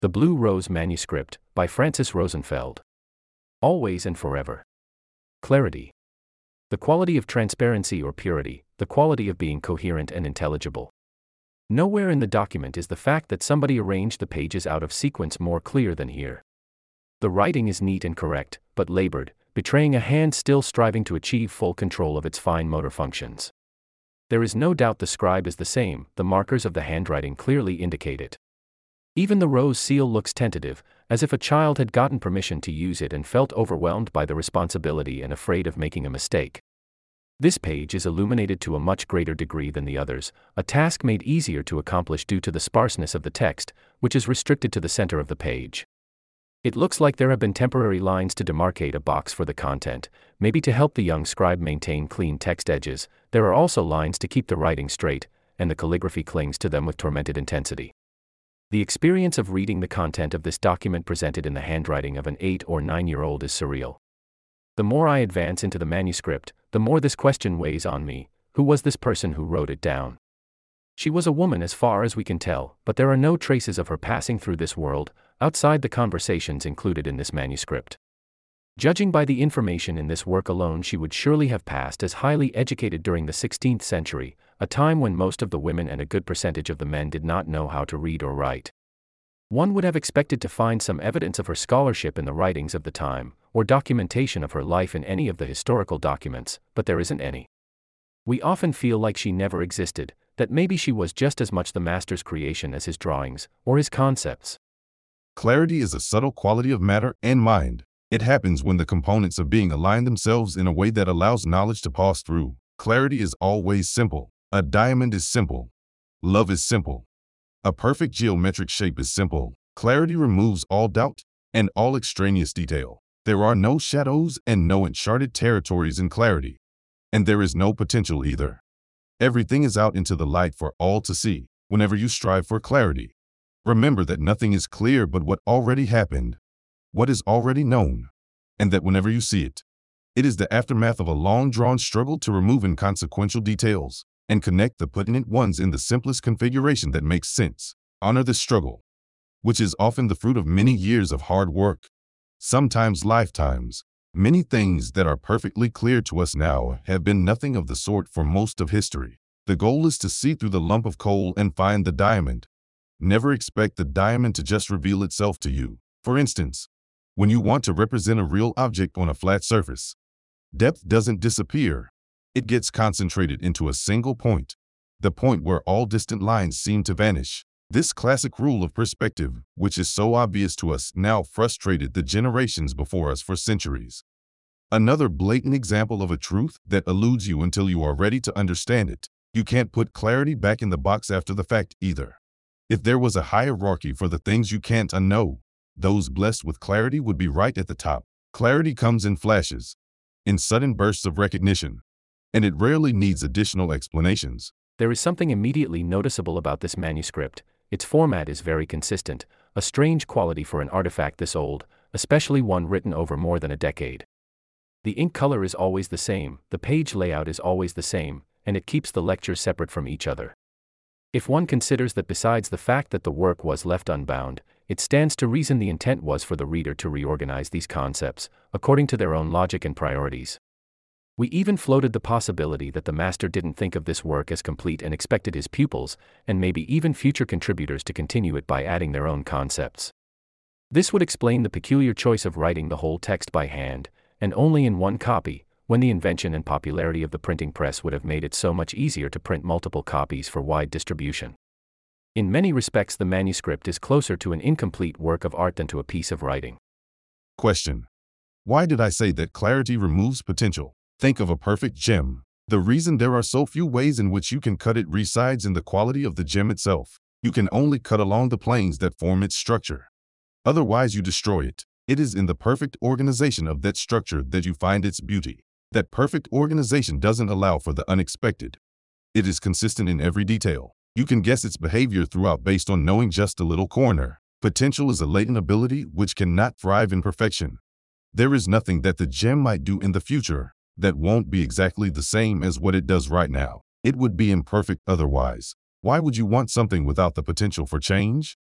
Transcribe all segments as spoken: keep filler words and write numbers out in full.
The Blue Rose Manuscript, by Francis Rosenfeld. Always and forever. Clarity. The quality of transparency or purity, the quality of being coherent and intelligible. Nowhere in the document is the fact that somebody arranged the pages out of sequence more clear than here. The writing is neat and correct, but labored, betraying a hand still striving to achieve full control of its fine motor functions. There is no doubt the scribe is the same, the markers of the handwriting clearly indicate it. Even the rose seal looks tentative, as if a child had gotten permission to use it and felt overwhelmed by the responsibility and afraid of making a mistake. This page is illuminated to a much greater degree than the others, a task made easier to accomplish due to the sparseness of the text, which is restricted to the center of the page. It looks like there have been temporary lines to demarcate a box for the content, maybe to help the young scribe maintain clean text edges. There are also lines to keep the writing straight, and the calligraphy clings to them with tormented intensity. The experience of reading the content of this document presented in the handwriting of an eight or nine-year-old is surreal. The more I advance into the manuscript, the more this question weighs on me: who was this person who wrote it down? She was a woman as far as we can tell, but there are no traces of her passing through this world, outside the conversations included in this manuscript. Judging by the information in this work alone, she would surely have passed as highly educated during the sixteenth century, a time when most of the women and a good percentage of the men did not know how to read or write. One would have expected to find some evidence of her scholarship in the writings of the time, or documentation of her life in any of the historical documents, but there isn't any. We often feel like she never existed, that maybe she was just as much the master's creation as his drawings, or his concepts. Clarity is a subtle quality of matter and mind. It happens when the components of being align themselves in a way that allows knowledge to pass through. Clarity is always simple. A diamond is simple. Love is simple. A perfect geometric shape is simple. Clarity removes all doubt and all extraneous detail. There are no shadows and no uncharted territories in clarity. And there is no potential either. Everything is out into the light for all to see. Whenever you strive for clarity, remember that nothing is clear but what already happened, what is already known, and that whenever you see it, it is the aftermath of a long-drawn struggle to remove inconsequential details and connect the pertinent ones in the simplest configuration that makes sense. Honor the struggle, which is often the fruit of many years of hard work, sometimes lifetimes. Many things that are perfectly clear to us now have been nothing of the sort for most of history. The goal is to see through the lump of coal and find the diamond. Never expect the diamond to just reveal itself to you. For instance, when you want to represent a real object on a flat surface, depth doesn't disappear. It gets concentrated into a single point, the point where all distant lines seem to vanish. This classic rule of perspective, which is so obvious to us now, frustrated the generations before us for centuries. Another blatant example of a truth that eludes you until you are ready to understand it. You can't put clarity back in the box after the fact either. If there was a hierarchy for the things you can't unknow, those blessed with clarity would be right at the top. Clarity comes in flashes, in sudden bursts of recognition, and it rarely needs additional explanations. There is something immediately noticeable about this manuscript. Its format is very consistent, a strange quality for an artifact this old, especially one written over more than a decade. The ink color is always the same, the page layout is always the same, and it keeps the lectures separate from each other. If one considers that besides the fact that the work was left unbound, it stands to reason the intent was for the reader to reorganize these concepts, according to their own logic and priorities. We even floated the possibility that the master didn't think of this work as complete and expected his pupils, and maybe even future contributors, to continue it by adding their own concepts. This would explain the peculiar choice of writing the whole text by hand, and only in one copy, when the invention and popularity of the printing press would have made it so much easier to print multiple copies for wide distribution. In many respects, the manuscript is closer to an incomplete work of art than to a piece of writing. Question: why did I say that clarity removes potential? Think of a perfect gem. The reason there are so few ways in which you can cut it resides in the quality of the gem itself. You can only cut along the planes that form its structure. Otherwise, you destroy it. It is in the perfect organization of that structure that you find its beauty. That perfect organization doesn't allow for the unexpected. It is consistent in every detail. You can guess its behavior throughout based on knowing just a little corner. Potential is a latent ability which cannot thrive in perfection. There is nothing that the gem might do in the future that won't be exactly the same as what it does right now. It would be imperfect otherwise. Why would you want something without the potential for change?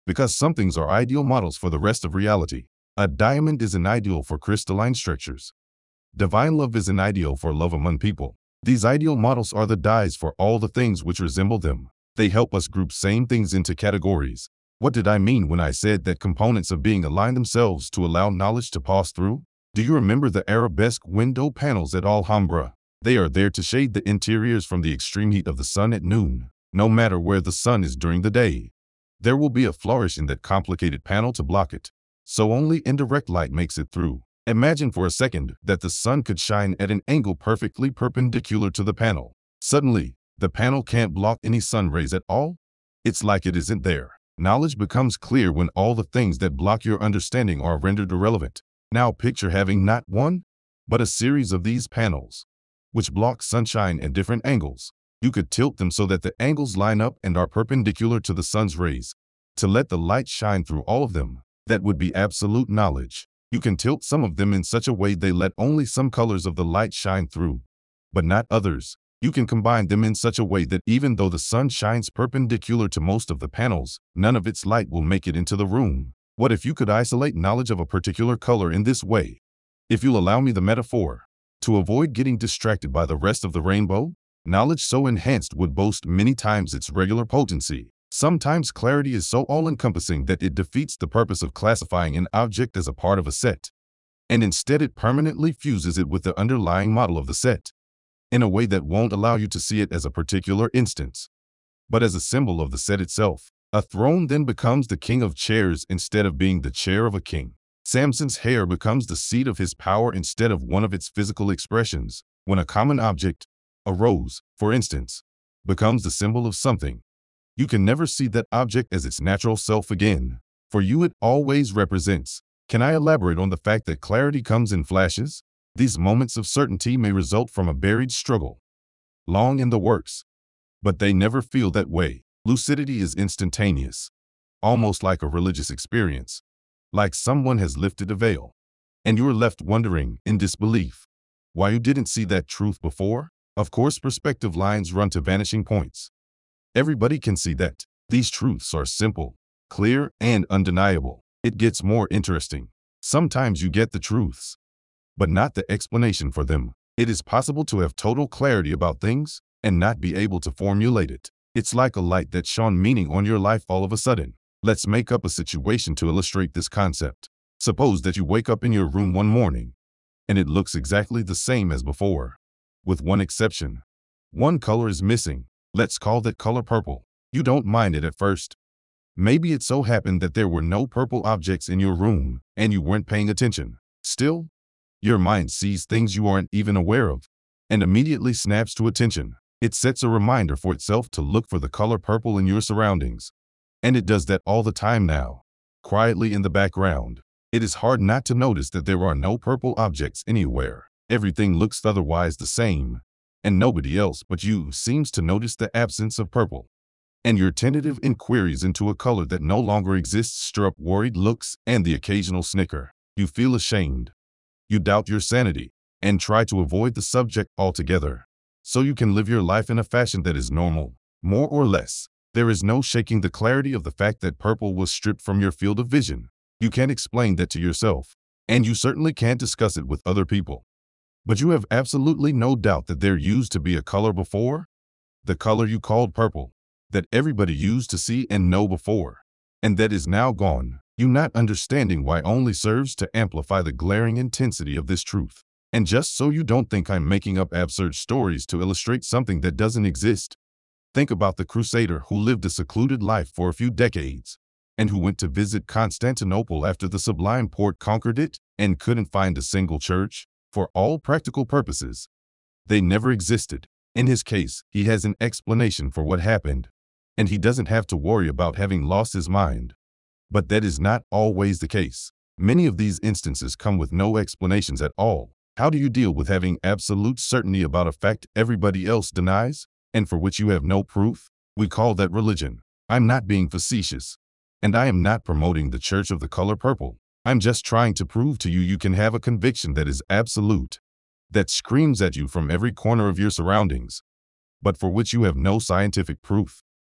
Because some things are ideal models for the rest of reality. A diamond is an ideal for crystalline structures. Divine love is an ideal for love among people. These ideal models are the dyes for all the things which resemble them. They help us group same things into categories. What did I mean when I said that components of being align themselves to allow knowledge to pass through? Do you remember the arabesque window panels at Alhambra? They are there to shade the interiors from the extreme heat of the sun at noon. No matter where the sun is during the day, there will be a flourish in that complicated panel to block it, so only indirect light makes it through. Imagine for a second that the sun could shine at an angle perfectly perpendicular to the panel. Suddenly, the panel can't block any sun rays at all. It's like it isn't there. Knowledge becomes clear when all the things that block your understanding are rendered irrelevant. Now picture having not one, but a series of these panels, which block sunshine at different angles. You could tilt them so that the angles line up and are perpendicular to the sun's rays, to let the light shine through all of them. That would be absolute knowledge. You can tilt some of them in such a way they let only some colors of the light shine through, but not others. You can combine them in such a way that even though the sun shines perpendicular to most of the panels, none of its light will make it into the room. What if you could isolate knowledge of a particular color in this way? If you'll allow me the metaphor, to avoid getting distracted by the rest of the rainbow, knowledge so enhanced would boast many times its regular potency. Sometimes clarity is so all-encompassing that it defeats the purpose of classifying an object as a part of a set, and instead it permanently fuses it with the underlying model of the set, in a way that won't allow you to see it as a particular instance, but as a symbol of the set itself. A throne then becomes the king of chairs instead of being the chair of a king. Samson's hair becomes the seat of his power instead of one of its physical expressions. When a common object, a rose, for instance, becomes the symbol of something, you can never see that object as its natural self again. For you it always represents. Can I elaborate on the fact that clarity comes in flashes? These moments of certainty may result from a buried struggle, long in the works, but they never feel that way. Lucidity is instantaneous, almost like a religious experience, like someone has lifted a veil, and you're left wondering, in disbelief, why you didn't see that truth before. Of course, perspective lines run to vanishing points. Everybody can see that. These truths are simple, clear, and undeniable. It gets more interesting. Sometimes you get the truths, but not the explanation for them. It is possible to have total clarity about things and not be able to formulate it. It's like a light that shone meaning on your life all of a sudden. Let's make up a situation to illustrate this concept. Suppose that you wake up in your room one morning, and it looks exactly the same as before, with one exception. One color is missing. Let's call that color purple. You don't mind it at first. Maybe it so happened that there were no purple objects in your room, and you weren't paying attention. Still, your mind sees things you aren't even aware of, and immediately snaps to attention. It sets a reminder for itself to look for the color purple in your surroundings. And it does that all the time now, quietly in the background. It is hard not to notice that there are no purple objects anywhere. Everything looks otherwise the same, and nobody else but you seems to notice the absence of purple. And your tentative inquiries into a color that no longer exists stir up worried looks and the occasional snicker. You feel ashamed. You doubt your sanity, and try to avoid the subject altogether, so you can live your life in a fashion that is normal, more or less. There is no shaking the clarity of the fact that purple was stripped from your field of vision. You can't explain that to yourself, and you certainly can't discuss it with other people. But you have absolutely no doubt that there used to be a color before, the color you called purple, that everybody used to see and know before, and that is now gone. You not understanding why only serves to amplify the glaring intensity of this truth. And just so you don't think I'm making up absurd stories to illustrate something that doesn't exist, think about the crusader who lived a secluded life for a few decades, and who went to visit Constantinople after the Sublime Porte conquered it, and couldn't find a single church. For all practical purposes, they never existed. In his case, he has an explanation for what happened, and he doesn't have to worry about having lost his mind. But that is not always the case. Many of these instances come with no explanations at all. How do you deal with having absolute certainty about a fact everybody else denies, and for which you have no proof? We call that religion. I'm not being facetious, and I am not promoting the Church of the Color Purple. I'm just trying to prove to you you can have a conviction that is absolute, that screams at you from every corner of your surroundings, but for which you have no scientific proof.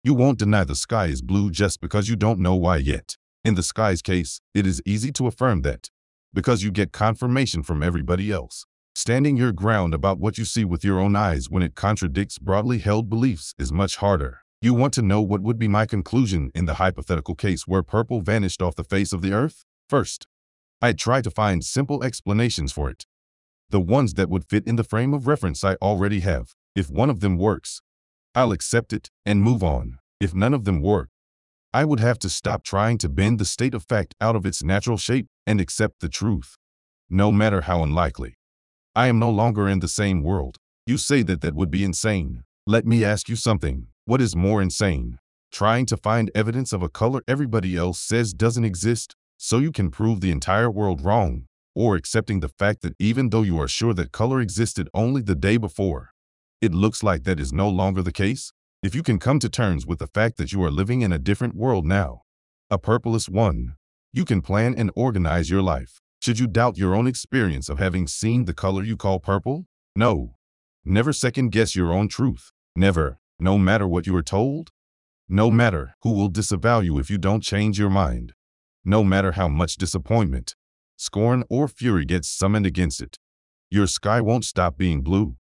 You won't deny the sky is blue just because you don't know why yet. In the sky's case, it is easy to affirm that, because you get confirmation from everybody else. Standing your ground about what you see with your own eyes when it contradicts broadly held beliefs is much harder. You want to know what would be my conclusion in the hypothetical case where purple vanished off the face of the earth? First, I'd try to find simple explanations for it. The ones that would fit in the frame of reference I already have. If one of them works, I'll accept it and move on. If none of them work, I would have to stop trying to bend the state of fact out of its natural shape and accept the truth, no matter how unlikely. I am no longer in the same world. You say that that would be insane. Let me ask you something. What is more insane? Trying to find evidence of a color everybody else says doesn't exist so you can prove the entire world wrong, or accepting the fact that even though you are sure that color existed only the day before, it looks like that is no longer the case? If you can come to terms with the fact that you are living in a different world now, a purpleless one, you can plan and organize your life. Should you doubt your own experience of having seen the color you call purple? No. Never second guess your own truth. Never, no matter what you are told. No matter who will disavow you if you don't change your mind. No matter how much disappointment, scorn, or fury gets summoned against it. Your sky won't stop being blue.